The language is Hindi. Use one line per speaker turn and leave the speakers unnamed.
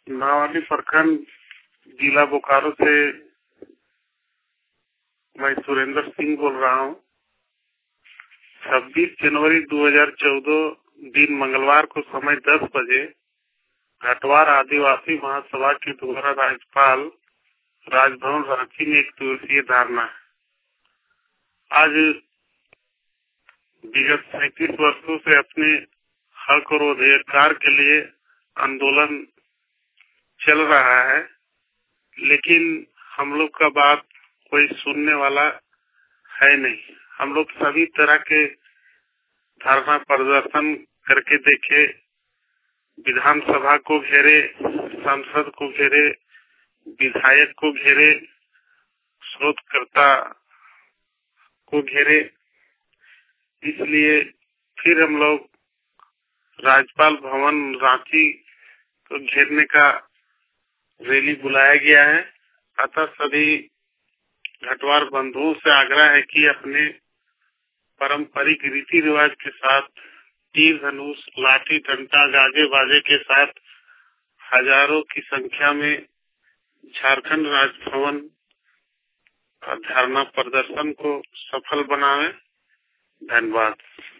नावाली प्रखंड जिला बोकारो से मैं सुरेंद्र सिंह बोल रहा हूँ। 26 जनवरी 2014 दिन मंगलवार को समय 10 बजे घटवार आदिवासी महासभा के द्वारा राज्यपाल राजभवन रांची में एक दिवसीय धारणा। आज विगत 37 वर्षों से अपने हक और अधिकार के लिए आंदोलन चल रहा है, लेकिन हम लोग का बात कोई सुनने वाला है नहीं। हम लोग सभी तरह के धरना प्रदर्शन करके देखे, विधानसभा को घेरे, संसद को घेरे, विधायक को घेरे, शोधकर्ता को घेरे। इसलिए फिर हम लोग राज्यपाल भवन रांची को घेरने का रैली बुलाया गया है। अतः सभी घटवार बंधुओं से आग्रह है कि अपने पारंपरिक रीति रिवाज के साथ तीर धनुष, लाठी डंडा, गाजे बाजे के साथ हजारों की संख्या में झारखंड राजभवन का धरना प्रदर्शन को सफल बनावे। धन्यवाद।